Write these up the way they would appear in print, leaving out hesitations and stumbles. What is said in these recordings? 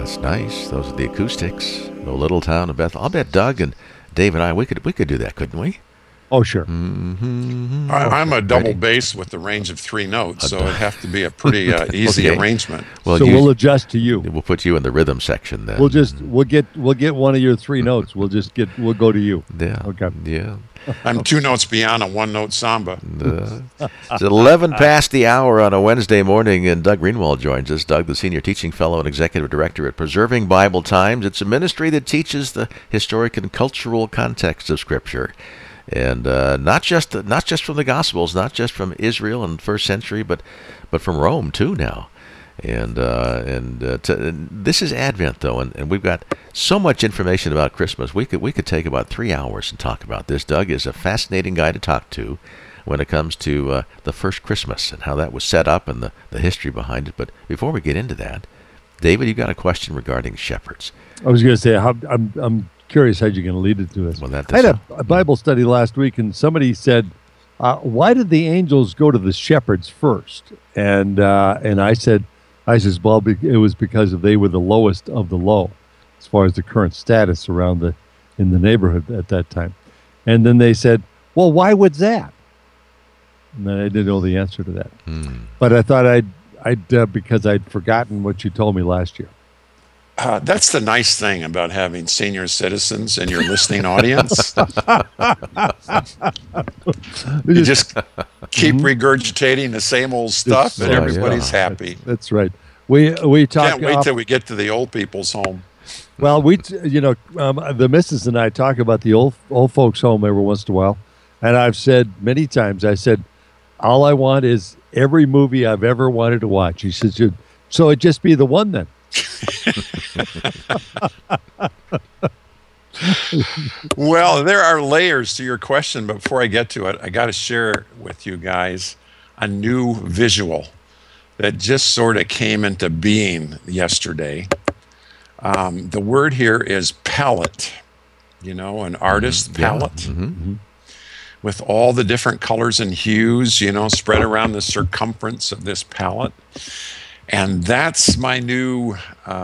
that's nice. Those are the acoustics. No Little Town of Bethel. I'll bet Doug and Dave and I, we could do that, couldn't we? Oh, sure. Mm-hmm. I'm a double bass with the range of 3 notes, so it'd have to be a pretty easy arrangement. Well, so we'll adjust to you. We'll put you in the rhythm section then. We'll get one of your 3 notes. We'll go to you. Yeah. Okay. Yeah. I'm 2 notes beyond a 1-note samba. It's 11 past the hour on a Wednesday morning, and Doug Greenwald joins us. Doug, the Senior Teaching Fellow and Executive Director at Preserving Bible Times. It's a ministry that teaches the historic and cultural context of Scripture. And not just from the Gospels, not just from Israel in the first century, but from Rome too now. And this is Advent though, and we've got so much information about Christmas. We could take about 3 hours and talk about this. Doug is a fascinating guy to talk to when it comes to the first Christmas and how that was set up and the history behind it. But before we get into that, David, you got a question regarding shepherds. I was going to say I'm curious how you're going to lead it to us. Well, I had a Bible study last week, and somebody said, "Why did the angels go to the shepherds first?" And I said, "Well, it was because they were the lowest of the low, as far as the current status in the neighborhood at that time." And then they said, "Well, why would that?" And then I didn't know the answer to that. But I thought I'd because I'd forgotten what you told me last year. That's the nice thing about having senior citizens in your listening audience. You just keep regurgitating the same old stuff, and everybody's happy. That's right. We talk. Can't wait till we get to the old people's home. Well, the missus and I talk about the old folks' home every once in a while, and I've said many times. I said, all I want is every movie I've ever wanted to watch. He says, so it'd just be the one then. Well, there are layers to your question, but before I get to it, I got to share with you guys a new visual that just sort of came into being yesterday. The word here is palette, an artist palette. With all the different colors and hues, spread around the circumference of this palette. And that's my new,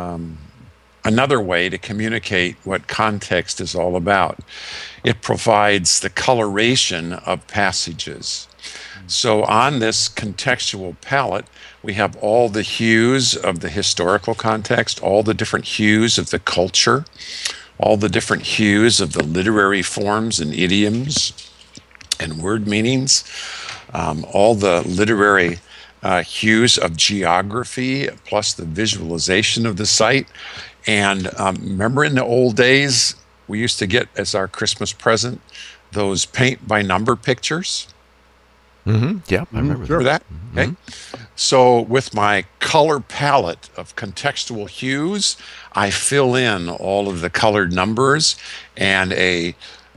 another way to communicate what context is all about. It provides the coloration of passages. So on this contextual palette, we have all the hues of the historical context, all the different hues of the culture, all the different hues of the literary forms and idioms and word meanings, all the literary hues of geography, plus the visualization of the site. And remember in the old days, we used to get as our Christmas present those paint by number pictures? Yeah, I remember that. Okay. So with my color palette of contextual hues, I fill in all of the colored numbers, and a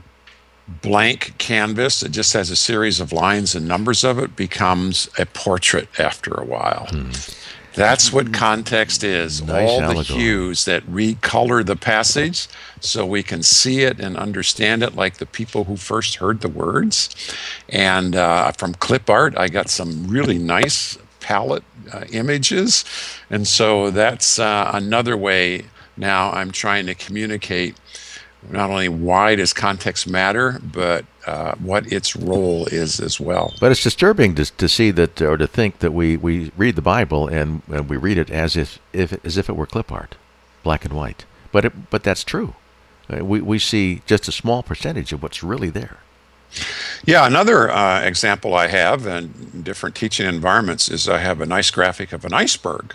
blank canvas that just has a series of lines and numbers of it becomes a portrait after a while. That's what context is. Nice all allegory. The hues that recolor the passage so we can see it and understand it like the people who first heard the words. And from clip art, I got some really nice palette images. And so that's another way now I'm trying to communicate not only why does context matter, but what its role is as well. But it's disturbing to see that, or to think that we read the Bible and we read it as if it were clip art, black and white. But that's true. We see just a small percentage of what's really there. Yeah, another example I have in different teaching environments is I have a nice graphic of an iceberg.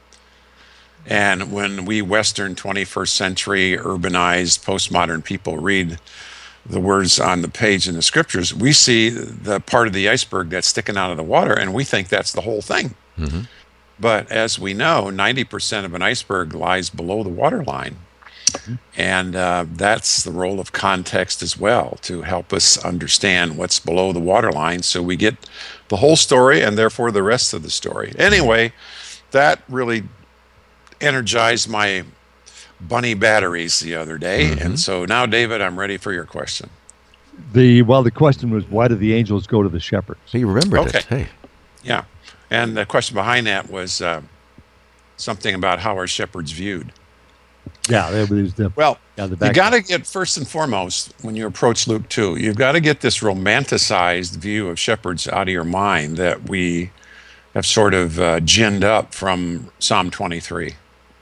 And when we Western 21st century urbanized postmodern people read the words on the page in the scriptures, we see the part of the iceberg that's sticking out of the water, and we think that's the whole thing. But as we know, 90% of an iceberg lies below the waterline. And that's the role of context as well, to help us understand what's below the waterline so we get the whole story and therefore the rest of the story. Anyway, that really energized my bunny batteries the other day. And so now, David, I'm ready for your question. The question was, why did the angels go to the shepherds? So you remembered it. Hey. Yeah. And the question behind that was something about how are shepherds viewed. Yeah, that was the Well, yeah, the you back. got to get, first and foremost, when you approach Luke 2, you've got to get this romanticized view of shepherds out of your mind that we have sort of ginned up from Psalm 23.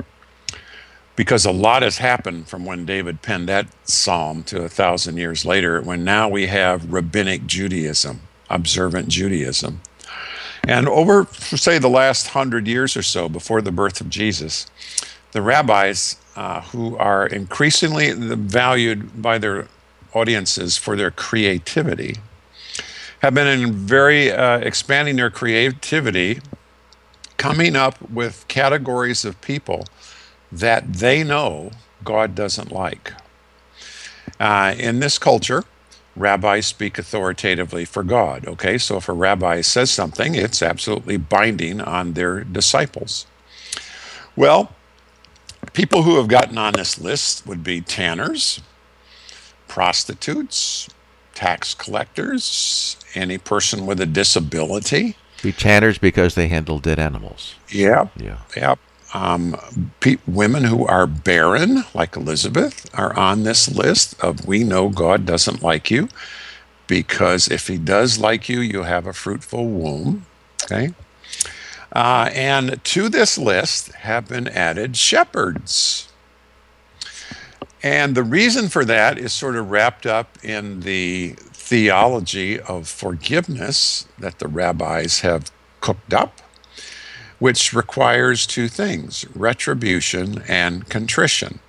Because a lot has happened from when David penned that psalm to 1,000 years later, when now we have rabbinic Judaism, observant Judaism. And over, say, the last 100 years or so before the birth of Jesus, the rabbis, who are increasingly valued by their audiences for their creativity, have been expanding their creativity, coming up with categories of people that they know God doesn't like. In this culture, rabbis speak authoritatively for God. Okay, so if a rabbi says something, it's absolutely binding on their disciples. Well, people who have gotten on this list would be tanners, prostitutes, tax collectors, any person with a disability. Be tanners because they handle dead animals. Yeah. Yeah. Women who are barren, like Elizabeth, are on this list of we know God doesn't like you, because if he does like you, you have a fruitful womb. Okay. And to this list have been added shepherds. And the reason for that is sort of wrapped up in the theology of forgiveness that the rabbis have cooked up, which requires two things: retribution and contrition.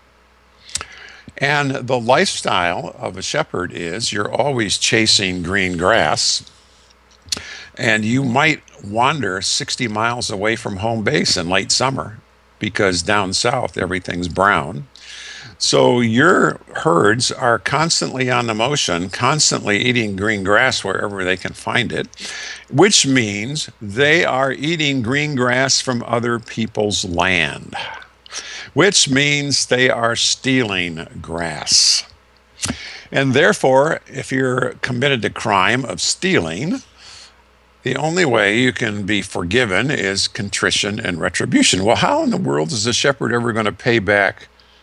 And the lifestyle of a shepherd is you're always chasing green grass, and you might wander 60 miles away from home base in late summer because down south everything's brown. So your herds are constantly on the motion, constantly eating green grass wherever they can find it, which means they are eating green grass from other people's land, which means they are stealing grass. And therefore, if you're committed to crime of stealing, the only way you can be forgiven is contrition and retribution. Well, how in the world is a shepherd ever going to pay back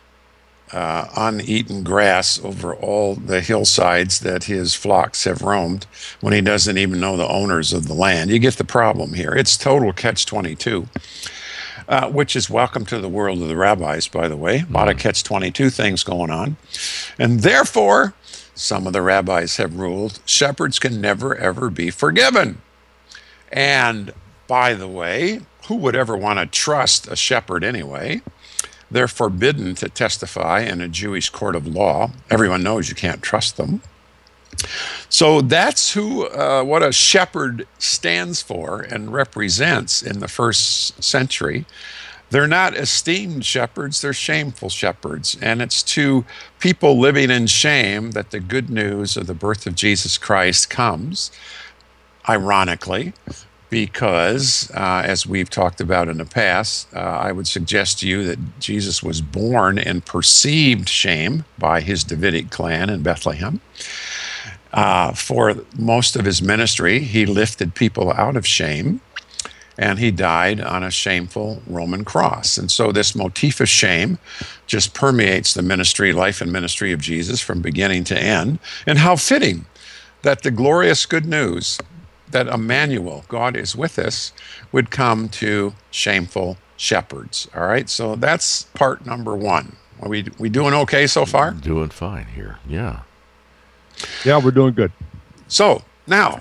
uneaten grass over all the hillsides that his flocks have roamed when he doesn't even know the owners of the land? You get the problem here. It's total catch-22, which is welcome to the world of the rabbis, by the way. A lot of catch-22 things going on. And therefore, some of the rabbis have ruled shepherds can never, ever be forgiven. And by the way, who would ever want to trust a shepherd anyway? They're forbidden to testify in a Jewish court of law. Everyone knows you can't trust them. So that's what a shepherd stands for and represents in the first century. They're not esteemed shepherds, they're shameful shepherds. And it's to people living in shame that the good news of the birth of Jesus Christ comes, ironically, because, as we've talked about in the past, I would suggest to you that Jesus was born in perceived shame by his Davidic clan in Bethlehem. For most of his ministry, he lifted people out of shame, and he died on a shameful Roman cross. And so this motif of shame just permeates the ministry, life and ministry of Jesus from beginning to end. And how fitting that the glorious good news that Emmanuel, God is with us, would come to shameful shepherds. All right, so that's part number one. Are we doing okay so far? Doing fine here, yeah. Yeah, we're doing good. So now,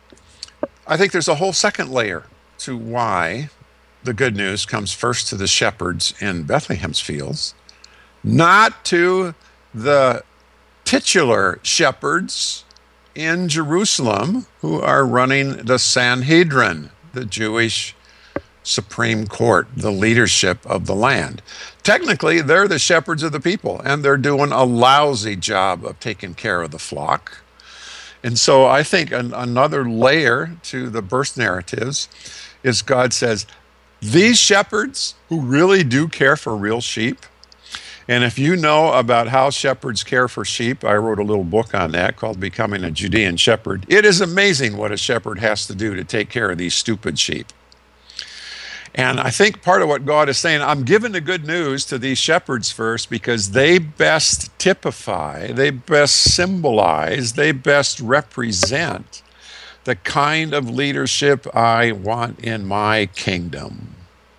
I think there's a whole second layer to why the good news comes first to the shepherds in Bethlehem's fields, not to the titular shepherds in Jerusalem who are running the Sanhedrin, the Jewish Supreme Court, the leadership of the land. Technically, they're the shepherds of the people, and they're doing a lousy job of taking care of the flock. And so I think another layer to the birth narratives is God says, these shepherds who really do care for real sheep, and if you know about how shepherds care for sheep, I wrote a little book on that called Becoming a Judean Shepherd. It is amazing what a shepherd has to do to take care of these stupid sheep. And I think part of what God is saying, I'm giving the good news to these shepherds first because they best typify, they best symbolize, they best represent the kind of leadership I want in my kingdom.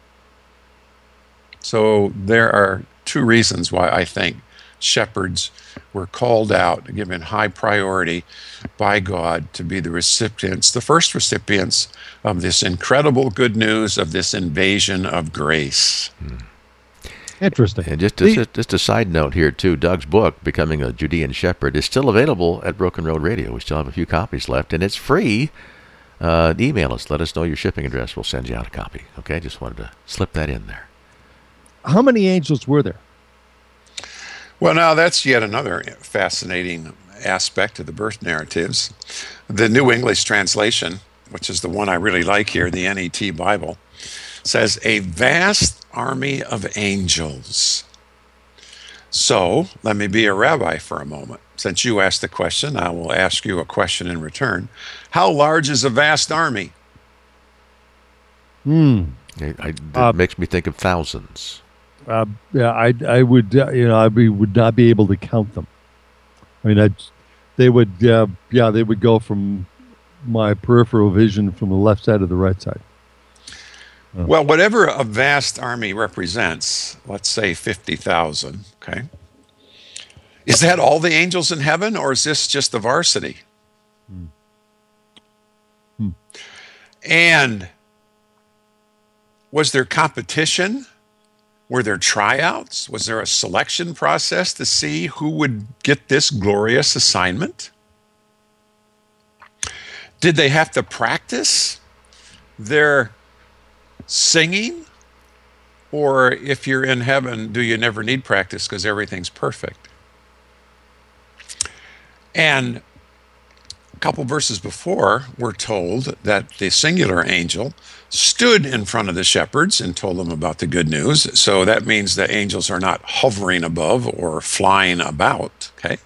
So there are two reasons why I think shepherds were called out, given high priority by God to be the recipients, the first recipients of this incredible good news of this invasion of grace. Interesting. And just a side note here, too, Doug's book, Becoming a Judean Shepherd, is still available at Broken Road Radio. We still have a few copies left, and it's free. Email us. Let us know your shipping address. We'll send you out a copy. Okay? Just wanted to slip that in there. How many angels were there? Well, now that's yet another fascinating aspect of the birth narratives. The New English Translation, which is the one I really like here, the NET Bible, says a vast army of angels. So let me be a rabbi for a moment. Since you asked the question, I will ask you a question in return. How large is a vast army? It makes me think of thousands. Yeah, I would, would not be able to count them. I mean, they would go from my peripheral vision from the left side to the right side. Well, whatever a vast army represents, let's say 50,000, okay? Is that all the angels in heaven, or is this just the varsity? And was there competition? Were there tryouts? Was there a selection process to see who would get this glorious assignment? Did they have to practice their singing? Or if you're in heaven, do you never need practice because everything's perfect? And a couple verses before, we're told that the singular angel stood in front of the shepherds and told them about the good news. So that means the angels are not hovering above or flying about, okay?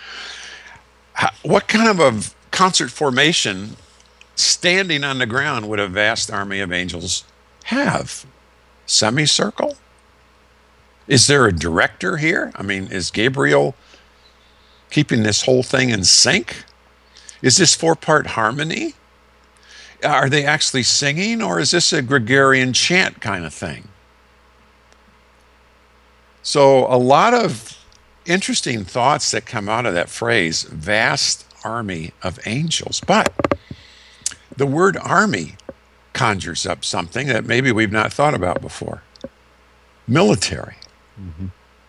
What kind of a concert formation standing on the ground would a vast army of angels have? Semicircle? Is there a director here? I mean, is Gabriel keeping this whole thing in sync? Is this four-part harmony? Are they actually singing, or is this a Gregorian chant kind of thing? So a lot of interesting thoughts that come out of that phrase, vast army of angels. But the word army conjures up something that maybe we've not thought about before. Military. Mm-hmm.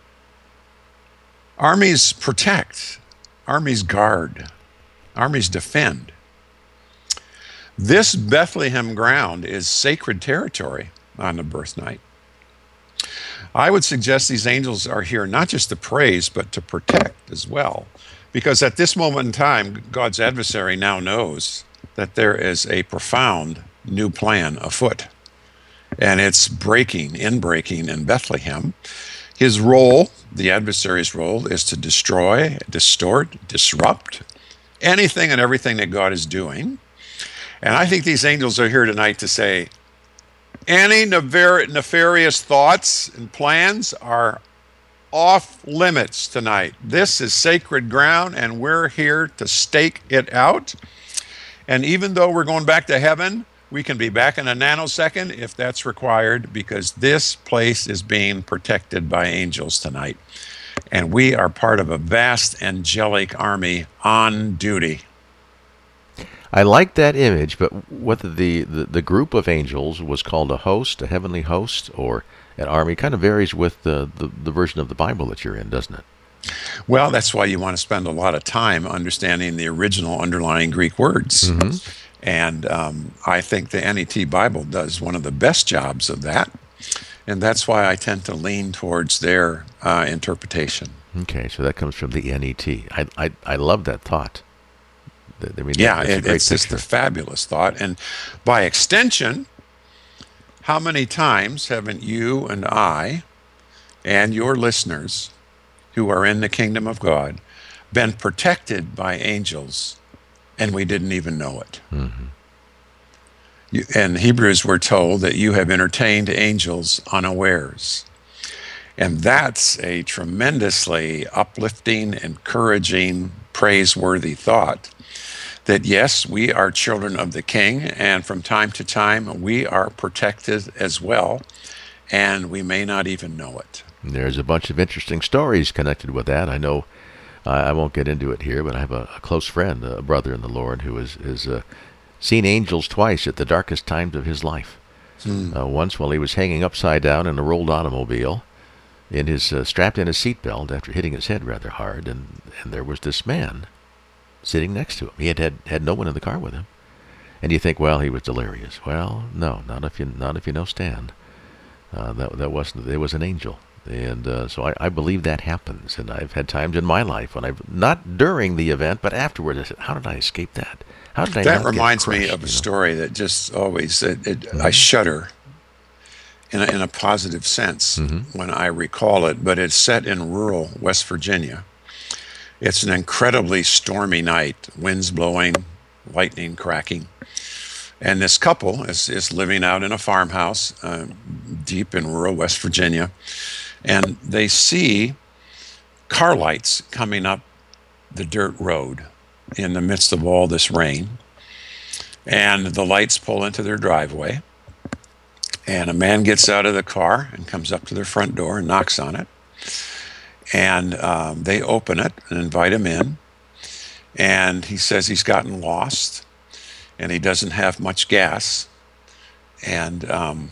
Armies protect. Armies guard. Armies defend. This Bethlehem ground is sacred territory on the birth night. I would suggest these angels are here not just to praise, but to protect as well. Because at this moment in time, God's adversary now knows that there is a profound new plan afoot. And it's breaking in Bethlehem. His role, the adversary's role, is to destroy, distort, disrupt anything and everything that God is doing. And I think these angels are here tonight to say, any nefarious thoughts and plans are off limits tonight. This is sacred ground, and we're here to stake it out. And even though we're going back to heaven, we can be back in a nanosecond if that's required, because this place is being protected by angels tonight. And we are part of a vast angelic army on duty. I like that image, but whether the group of angels was called a host, a heavenly host, or an army, kind of varies with the version of the Bible that you're in, doesn't it? Well, that's why you want to spend a lot of time understanding the original underlying Greek words. Mm-hmm. And I think the NET Bible does one of the best jobs of that. And that's why I tend to lean towards their interpretation. Okay, so that comes from the NET. I love that thought. I mean, yeah, it's just a fabulous thought. And by extension, how many times haven't you and I and your listeners who are in the kingdom of God been protected by angels and we didn't even know it? Mm-hmm. In Hebrews, we're told that you have entertained angels unawares. And that's a tremendously uplifting, encouraging, praiseworthy thought. That yes, we are children of the King, and from time to time we are protected as well, and we may not even know it. There's a bunch of interesting stories connected with that. I know I won't get into it here, but I have a close friend, a brother in the Lord, who has seen angels twice at the darkest times of his life. Once while he was hanging upside down in a rolled automobile, strapped in his seatbelt after hitting his head rather hard, and there was this man sitting next to him. He had no one in the car with him, and you think, well, he was delirious. Well, no, not if you know Stan. That wasn't. It was an angel, and so I believe that happens. And I've had times in my life when I've not during the event, but afterwards, I said, "How did I escape that? How did I?" That reminds me of a story that just always I shudder in a positive sense when I recall it. But it's set in rural West Virginia. It's an incredibly stormy night, winds blowing, lightning cracking. And this couple is living out in a farmhouse deep in rural West Virginia. And they see car lights coming up the dirt road in the midst of all this rain. And the lights pull into their driveway. And a man gets out of the car and comes up to their front door and knocks on it. And they open it and invite him in. And he says he's gotten lost and he doesn't have much gas. And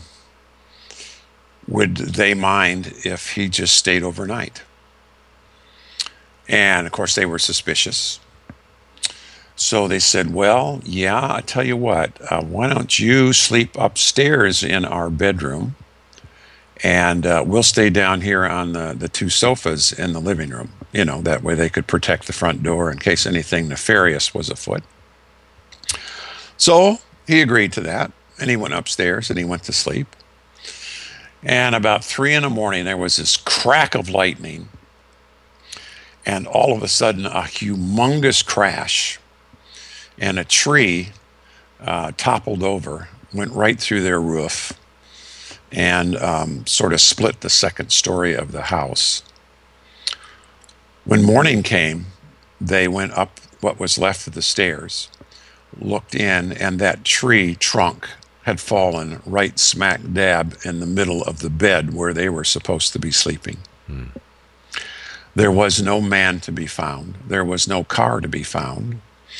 would they mind if he just stayed overnight? And of course they were suspicious. So they said, well, yeah, I tell you what, why don't you sleep upstairs in our bedroom? And we'll stay down here on the two sofas in the living room. That way they could protect the front door in case anything nefarious was afoot. So he agreed to that, and he went upstairs and he went to sleep. And about 3 a.m, there was this crack of lightning. And all of a sudden, a humongous crash. And a tree toppled over, went right through their roof, and sort of split the second story of the house. When morning came, they went up what was left of the stairs, looked in, and that tree trunk had fallen right smack dab in the middle of the bed where they were supposed to be sleeping. There was no man to be found. There was no car to be found.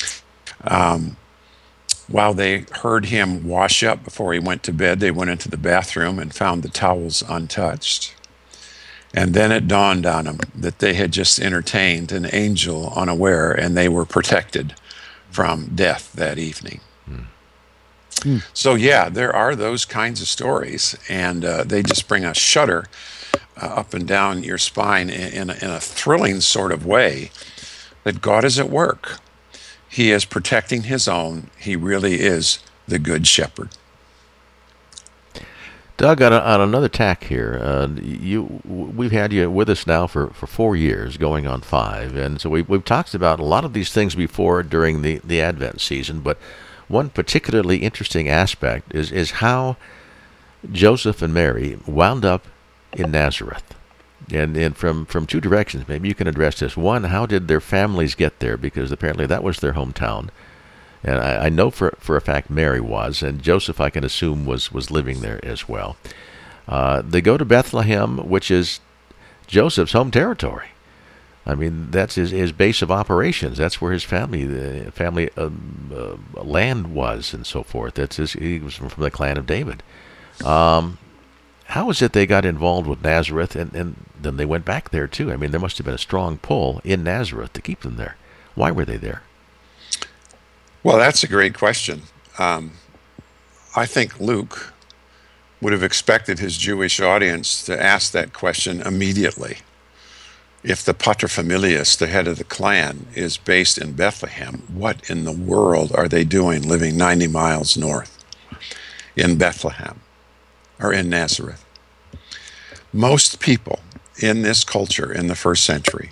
While they heard him wash up before he went to bed, they went into the bathroom and found the towels untouched. And then it dawned on them that they had just entertained an angel unaware, and they were protected from death that evening. So yeah, there are those kinds of stories, and they just bring a shudder up and down your spine in a thrilling sort of way that God is at work. He is protecting his own. He really is the good shepherd. Doug, on another tack here, we've had you with us now for 4 years, going on 5, and so we've talked about a lot of these things before during the Advent season, but one particularly interesting aspect is how Joseph and Mary wound up in Nazareth. And from two directions, maybe you can address this. One, how did their families get there? Because apparently that was their hometown. And I know for a fact Mary was, and Joseph, I can assume, was living there as well. They go to Bethlehem, which is Joseph's home territory. I mean, that's his base of operations. That's where his family land was, and so forth. He was from the clan of David. How is it they got involved with Nazareth, and then they went back there too? I mean, there must have been a strong pull in Nazareth to keep them there. Why were they there? Well, that's a great question. I think Luke would have expected his Jewish audience to ask that question immediately. If the paterfamilias, the head of the clan, is based in Bethlehem, what in the world are they doing living 90 miles north in Bethlehem or in Nazareth? Most people in this culture in the first century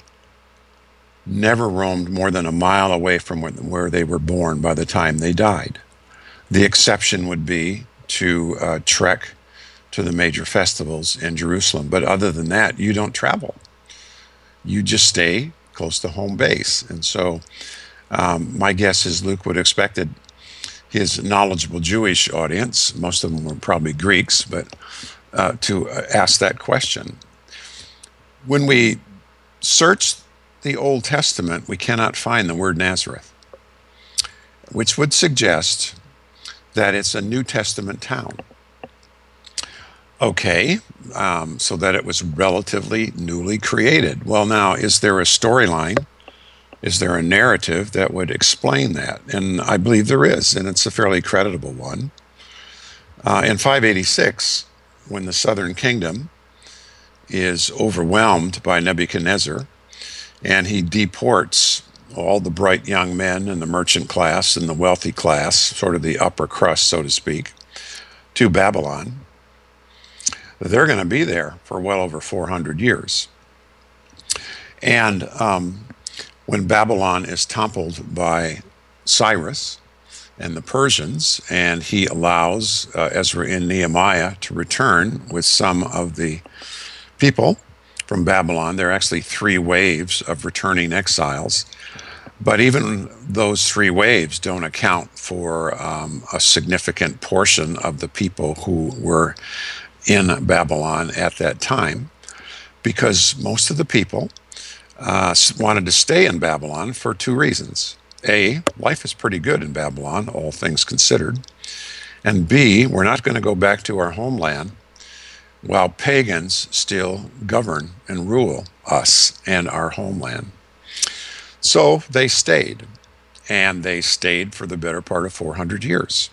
never roamed more than a mile away from where they were born by the time they died. The exception would be to trek to the major festivals in Jerusalem. But other than that, you don't travel. You just stay close to home base. And so my guess is Luke would have expected his knowledgeable Jewish audience, most of them were probably Greeks, but to ask that question. When we search the Old Testament, we cannot find the word Nazareth, which would suggest that it's a New Testament town. Okay, so that it was relatively newly created. Well, now, is there a storyline? Is there a narrative that would explain that? And I believe there is, and it's a fairly creditable one. In 586, when the southern kingdom is overwhelmed by Nebuchadnezzar, and he deports all the bright young men and the merchant class and the wealthy class, sort of the upper crust, so to speak, to Babylon, they're going to be there for well over 400 years. And when Babylon is toppled by Cyrus and the Persians, and he allows Ezra and Nehemiah to return with some of the people from Babylon. There are actually 3 waves of returning exiles. But even those 3 waves don't account for a significant portion of the people who were in Babylon at that time, because most of the people wanted to stay in Babylon for 2 reasons. A, life is pretty good in Babylon, all things considered. And B, we're not going to go back to our homeland while pagans still govern and rule us and our homeland. So they stayed, and they stayed for the better part of 400 years.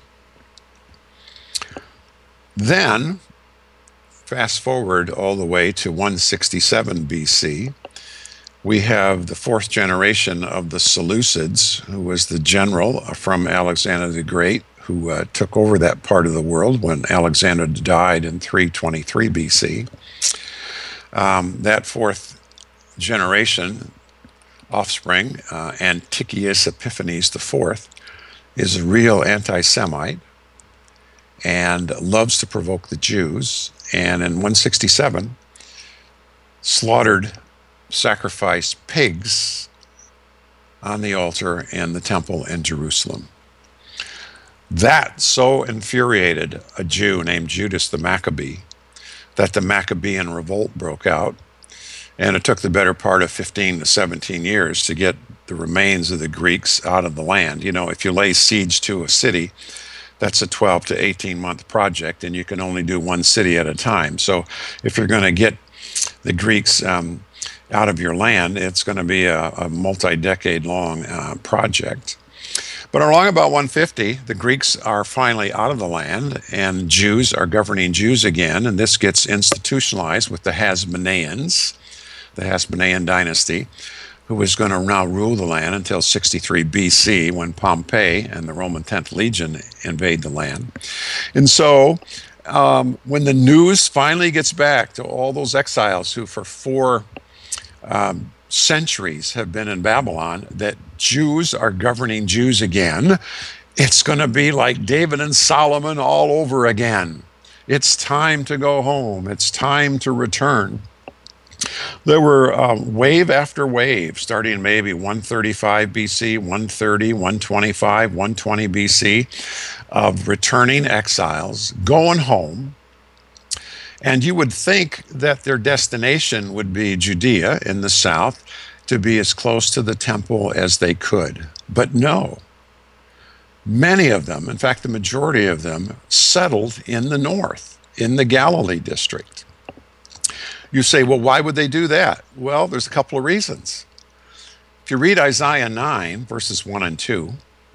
Then, fast forward all the way to 167 BC, we have the 4th generation of the Seleucids, who was the general from Alexander the Great, who took over that part of the world when Alexander died in 323 BC. That 4th generation offspring, Antiochus Epiphanes IV, is a real anti-Semite and loves to provoke the Jews. And in 167, sacrificed pigs on the altar in the temple in Jerusalem. That so infuriated a Jew named Judas the Maccabee that the Maccabean revolt broke out, and it took the better part of 15 to 17 years to get the remains of the Greeks out of the land. You know, if you lay siege to a city, that's a 12 to 18-month project, and you can only do one city at a time. So if you're going to get the Greeks out of your land, it's going to be a multi-decade long project. But along about 150, the Greeks are finally out of the land, and Jews are governing Jews again, and this gets institutionalized with the Hasmoneans, the Hasmonean dynasty, who was going to now rule the land until 63 BC, when Pompey and the Roman 10th Legion invade the land. And so when the news finally gets back to all those exiles who for 4 centuries have been in Babylon, that Jews are governing Jews again, it's going to be like David and Solomon all over again. It's time to go home. It's time to return. There were wave after wave, starting maybe 135 BC, 130, 125, 120 BC, of returning exiles going home. And you would think that their destination would be Judea in the south, to be as close to the temple as they could. But no. Many of them, in fact, the majority of them, settled in the north, in the Galilee district. You say, well, why would they do that? Well, there's a couple of reasons. If you read Isaiah 9, verses 1 and 2,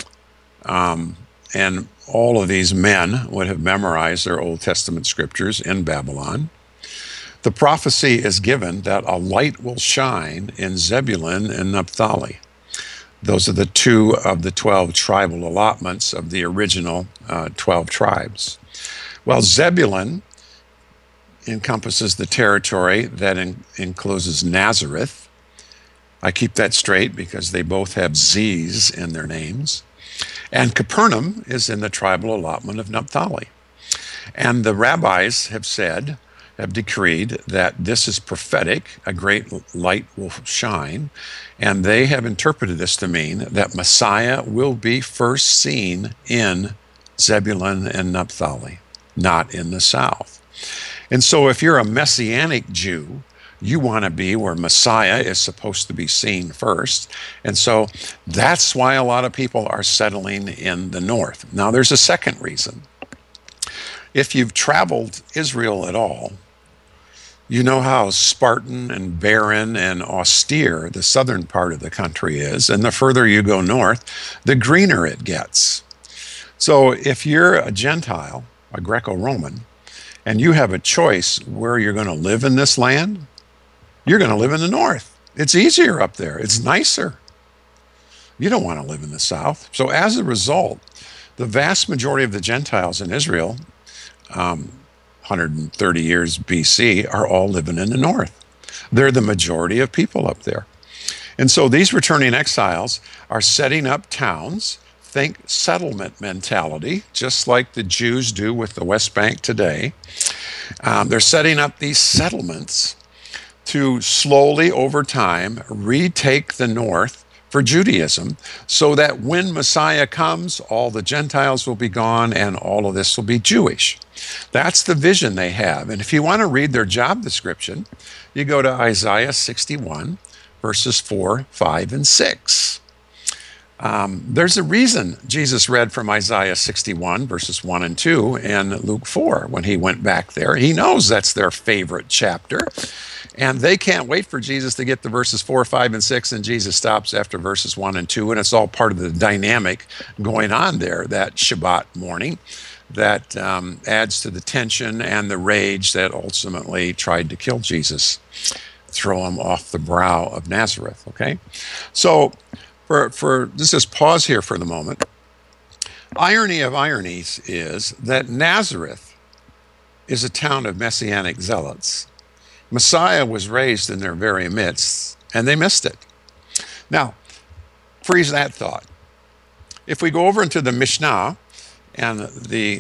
and all of these men would have memorized their Old Testament scriptures in Babylon, the prophecy is given that a light will shine in Zebulun and Naphtali. Those are the 2 of the 12 tribal allotments of the original 12 tribes. Well, Zebulun encompasses the territory that encloses Nazareth. I keep that straight because they both have Z's in their names. And Capernaum is in the tribal allotment of Naphtali. And the rabbis have decreed that this is prophetic, a great light will shine, and they have interpreted this to mean that Messiah will be first seen in Zebulun and Naphtali, not in the south. And so if you're a Messianic Jew, you want to be where Messiah is supposed to be seen first. And so that's why a lot of people are settling in the north. Now, there's a second reason. If you've traveled Israel at all, you know how Spartan and barren and austere the southern part of the country is. And the further you go north, the greener it gets. So if you're a Gentile, a Greco-Roman, and you have a choice where you're going to live in this land, you're going to live in the north. It's easier up there. It's nicer. You don't want to live in the south. So as a result, the vast majority of the Gentiles in Israel, 130 years BC, are all living in the north. They're the majority of people up there. And so these returning exiles are setting up towns. Think settlement mentality, just like the Jews do with the West Bank today. They're setting up these settlements to slowly, over time, retake the north for Judaism, so that when Messiah comes, all the Gentiles will be gone and all of this will be Jewish. That's the vision they have. And if you want to read their job description, you go to Isaiah 61, verses 4, 5, and 6. There's a reason Jesus read from Isaiah 61, verses 1 and 2, and Luke 4 when he went back there. He knows that's their favorite chapter. And they can't wait for Jesus to get to verses 4, 5, and 6, and Jesus stops after verses 1 and 2, and it's all part of the dynamic going on there that Shabbat morning that adds to the tension and the rage that ultimately tried to kill Jesus, throw him off the brow of Nazareth, okay? So let's just pause here for the moment. Irony of ironies is that Nazareth is a town of Messianic zealots. Messiah was raised in their very midst, and they missed it. Now, freeze that thought. If we go over into the Mishnah and the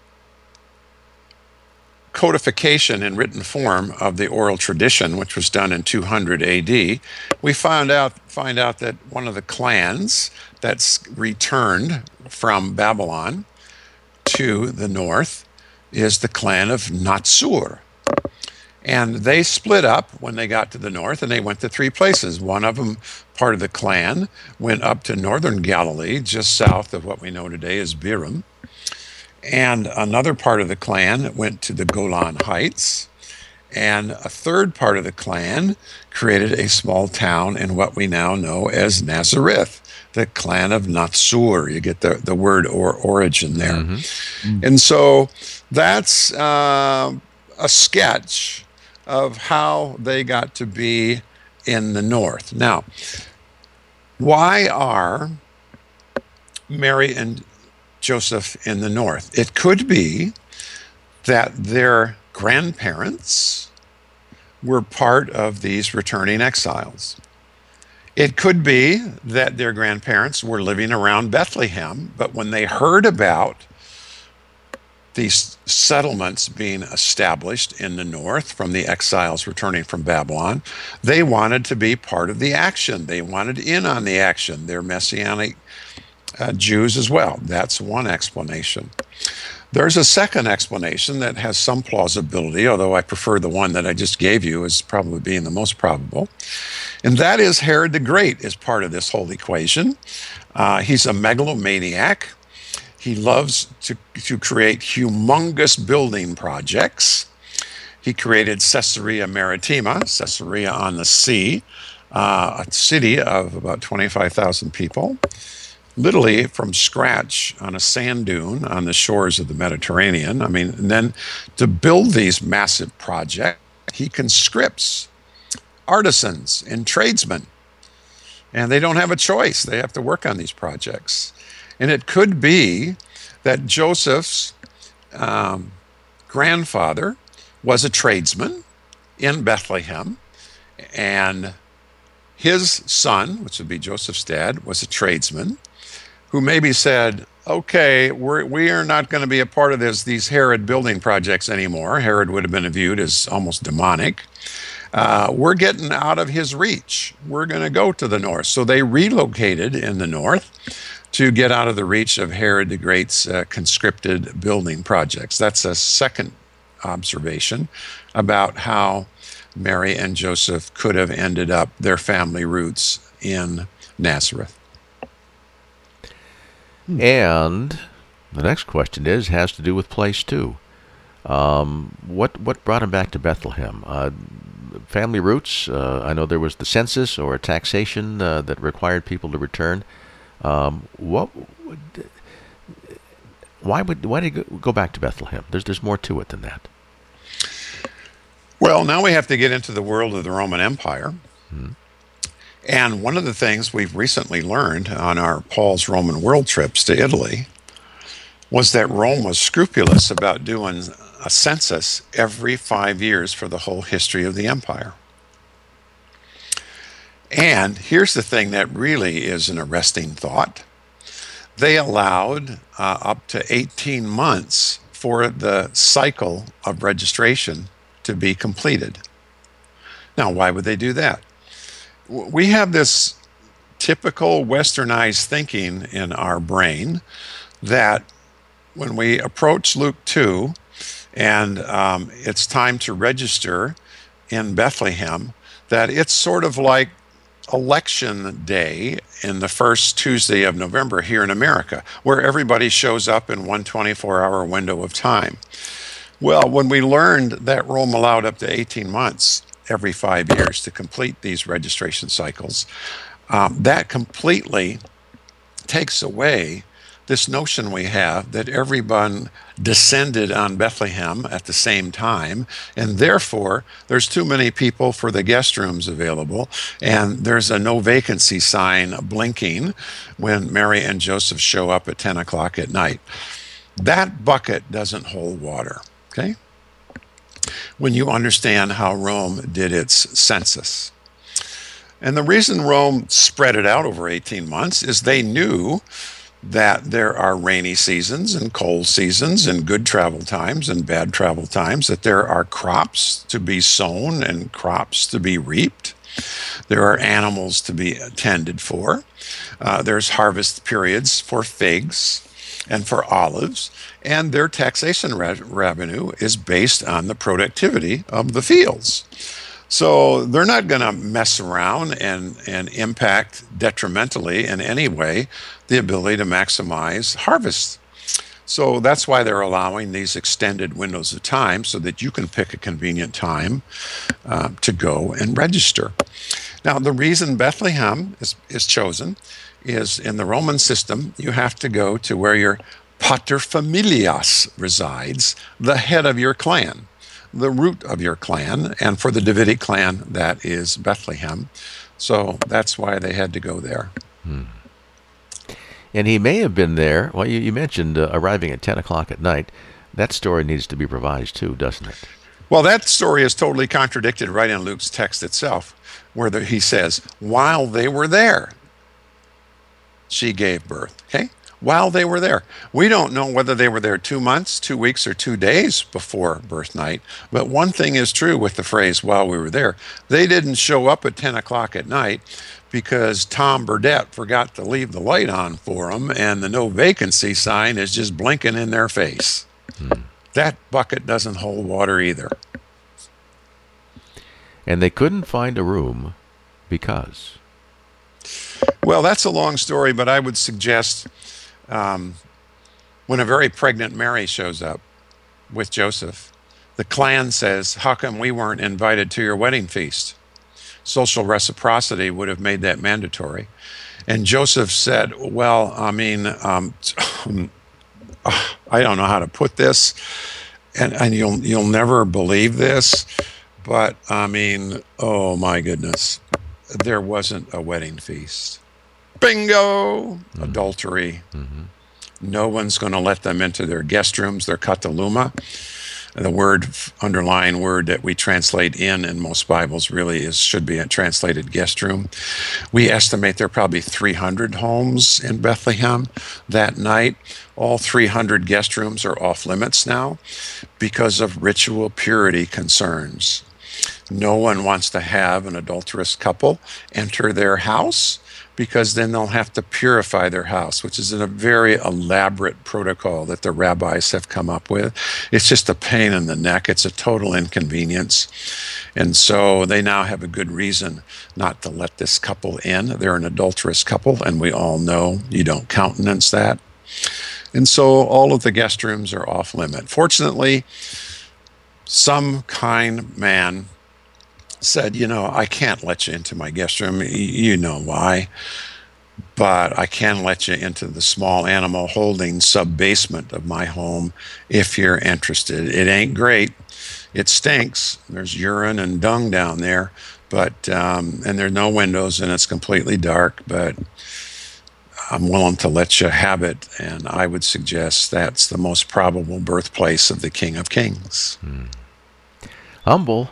codification in written form of the oral tradition, which was done in 200 AD, we find out that one of the clans that's returned from Babylon to the north is the clan of Natsur. And they split up when they got to the north, and they went to three places. One of them, part of the clan, went up to northern Galilee, just south of what we know today as Biram. And another part of the clan went to the Golan Heights. And a third part of the clan created a small town in what we now know as Nazareth, the clan of Natsur. You get the word or origin there. Mm-hmm. And so that's a sketch of how they got to be in the north. Now, why are Mary and Joseph in the north? It could be that their grandparents were part of these returning exiles. It could be that their grandparents were living around Bethlehem, but when they heard about these settlements being established in the north from the exiles returning from Babylon, they wanted to be part of the action. They wanted in on the action. They're Messianic Jews as well. That's one explanation. There's a second explanation that has some plausibility, although I prefer the one that I just gave you as probably being the most probable. And that is Herod the Great is part of this whole equation. He's a megalomaniac. He loves to create humongous building projects. He created Caesarea Maritima, Caesarea on the sea, a city of about 25,000 people, literally from scratch on a sand dune on the shores of the Mediterranean. I mean, and then to build these massive projects, he conscripts artisans and tradesmen, and they don't have a choice. They have to work on these projects. And it could be that Joseph's grandfather was a tradesman in Bethlehem, and his son, which would be Joseph's dad, was a tradesman who maybe said, okay, we are not going to be a part of these Herod building projects anymore. Herod would have been viewed as almost demonic. We're getting out of his reach. We're going to go to the north. So they relocated in the north to get out of the reach of Herod the Great's conscripted building projects. That's a second observation about how Mary and Joseph could have ended up their family roots in Nazareth. And the next question has to do with place too. What brought him back to Bethlehem? Family roots. I know there was the census or taxation that required people to return. Why did he go back to Bethlehem? There's more to it than that. Well, now we have to get into the world of the Roman Empire. And one of the things we've recently learned on our Paul's Roman world trips to Italy was that Rome was scrupulous about doing a census every 5 years for the whole history of the empire. And here's the thing that really is an arresting thought. They allowed up to 18 months for the cycle of registration to be completed. Now, why would they do that? We have this typical westernized thinking in our brain that when we approach Luke 2 and it's time to register in Bethlehem, that it's sort of like election day in the first Tuesday of November here in America, where everybody shows up in one 24-hour window of time. Well, when we learned that Rome allowed up to 18 months every 5 years to complete these registration cycles, that completely takes away this notion we have that everyone descended on Bethlehem at the same time, and therefore there's too many people for the guest rooms available, and there's a no vacancy sign blinking when Mary and Joseph show up at 10 o'clock at night. That bucket doesn't hold water, okay? When you understand how Rome did its census. And the reason Rome spread it out over 18 months is they knew that there are rainy seasons and cold seasons and good travel times and bad travel times, that there are crops to be sown and crops to be reaped. There are animals to be tended for. There's harvest periods for figs and for olives, and their taxation revenue is based on the productivity of the fields. So they're not going to mess around and impact detrimentally in any way the ability to maximize harvest. So that's why they're allowing these extended windows of time so that you can pick a convenient time to go and register. Now, the reason Bethlehem is chosen is in the Roman system, you have to go to where your paterfamilias resides, the head of your clan, the root of your clan, and for the Davidic clan, that is Bethlehem. So that's why they had to go there. And he may have been there. Well, you mentioned arriving at 10 o'clock at night. That story needs to be revised too, doesn't it? Well, that story is totally contradicted right in Luke's text itself, where he says, while they were there, she gave birth, okay? While they were there. We don't know whether they were there 2 months, 2 weeks, or 2 days before birth night, but one thing is true with the phrase, while we were there. They didn't show up at 10 o'clock at night because Tom Burdett forgot to leave the light on for them, and the no vacancy sign is just blinking in their face. That bucket doesn't hold water either. And they couldn't find a room because... Well, that's a long story, but I would suggest when a very pregnant Mary shows up with Joseph, the clan says, how come we weren't invited to your wedding feast? Social reciprocity would have made that mandatory. And Joseph said, well, I mean, I don't know how to put this, and you'll never believe this, but I mean, oh my goodness, there wasn't a wedding feast. Bingo! Adultery. No one's going to let them into their guest rooms, their kataluma. The word, underlying word that we translate in most Bibles really should be translated guest room. We estimate there are probably 300 homes in Bethlehem that night. All 300 guest rooms are off limits now because of ritual purity concerns. No one wants to have an adulterous couple enter their house, because then they'll have to purify their house, which is a very elaborate protocol that the rabbis have come up with. It's just a pain in the neck. It's a total inconvenience. And so they now have a good reason not to let this couple in. They're an adulterous couple, and we all know you don't countenance that. And so all of the guest rooms are off limit. Fortunately, some kind man said, I can't let you into my guest room. You know why. But I can let you into the small animal holding sub-basement of my home if you're interested. It ain't great. It stinks. There's urine and dung down there, but and there are no windows, and it's completely dark, but I'm willing to let you have it, and I would suggest that's the most probable birthplace of the King of Kings. Humble.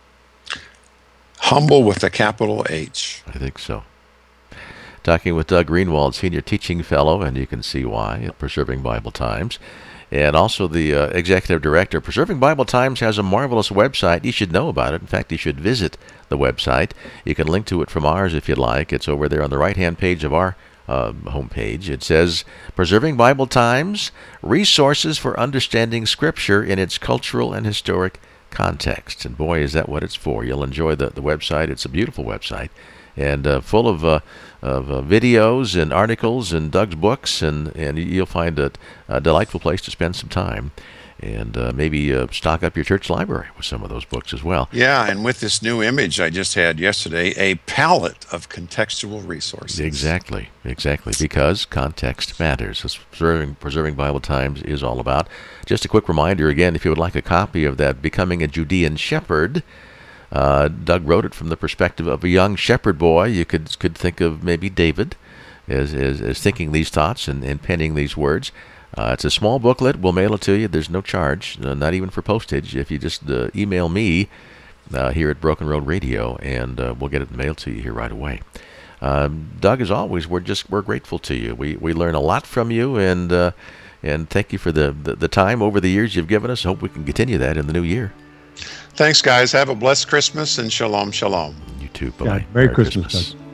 Humble with a capital H. I think so. Talking with Doug Greenwald, Senior Teaching Fellow, and you can see why, at Preserving Bible Times, and also the Executive Director. Preserving Bible Times has a marvelous website. You should know about it. In fact, you should visit the website. You can link to it from ours if you'd like. It's over there on the right-hand page of our homepage. It says, Preserving Bible Times, Resources for Understanding Scripture in its Cultural and Historic Context. And boy, is that what it's for. You'll enjoy the website. It's a beautiful website, and full of videos and articles and Doug's books, and you'll find it a delightful place to spend some time, and maybe stock up your church library with some of those books as well. Yeah, and with this new image I just had yesterday, a palette of contextual resources. Exactly, because context matters. That's Preserving Bible Times is all about. Just a quick reminder again, if you would like a copy of that Becoming a Judean Shepherd, Doug wrote it from the perspective of a young shepherd boy. You could think of maybe David as thinking these thoughts and penning these words. It's a small booklet. We'll mail it to you. There's no charge, not even for postage. If you just email me here at Broken Road Radio, and we'll get it mailed to you here right away. Doug, as always, we're grateful to you. We learn a lot from you, and thank you for the time over the years you've given us. Hope we can continue that in the new year. Thanks, guys. Have a blessed Christmas, and shalom, shalom. You too. Bye-bye. Yeah, Merry Christmas.